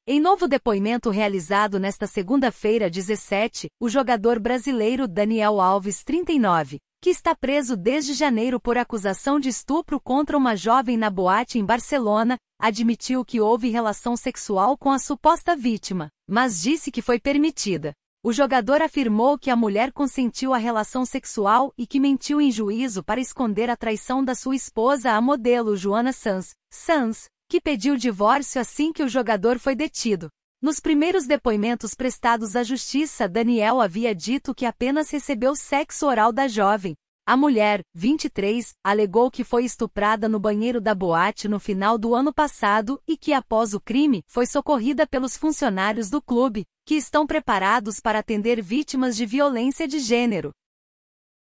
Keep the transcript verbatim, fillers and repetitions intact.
Em novo depoimento realizado nesta segunda-feira, dezessete, o jogador brasileiro Daniel Alves, trinta e nove, que está preso desde janeiro por acusação de estupro contra uma jovem na boate em Barcelona, admitiu que houve relação sexual com a suposta vítima, mas disse que foi permitida. O jogador afirmou que a mulher consentiu a relação sexual e que mentiu em juízo para esconder a traição da sua esposa, a modelo Joana Sanz, Sanz, que pediu divórcio assim que o jogador foi detido. Nos primeiros depoimentos prestados à justiça, Daniel havia dito que apenas recebeu sexo oral da jovem. A mulher, vinte e três, alegou que foi estuprada no banheiro da boate no final do ano passado e que, após o crime, foi socorrida pelos funcionários do clube, que estão preparados para atender vítimas de violência de gênero.